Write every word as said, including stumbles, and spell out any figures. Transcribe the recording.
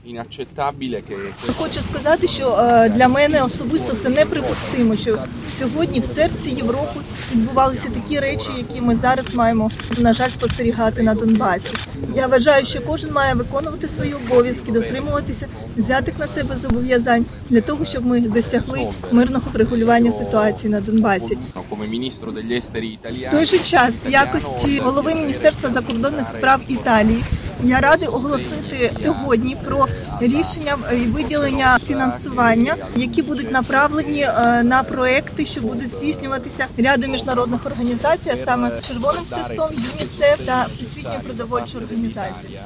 Хочу сказати, що для мене особисто це неприпустимо, що сьогодні в серці Європи відбувалися такі речі, які ми зараз маємо, на жаль, спостерігати на Донбасі. Я вважаю, що кожен має виконувати свої обов'язки, дотримуватися взятих на себе зобов'язань для того, щоб ми досягли мирного врегулювання ситуації на Донбасі. В той же час, в якості голови Міністерства закордонних справ Італії, я радий оголосити сьогодні про рішення і виділення фінансування, які будуть направлені на проекти, що будуть здійснюватися рядом міжнародних організацій, а саме Червоним Хрестом, ЮНІСЕФ та Всесвітньою продовольчою організацією.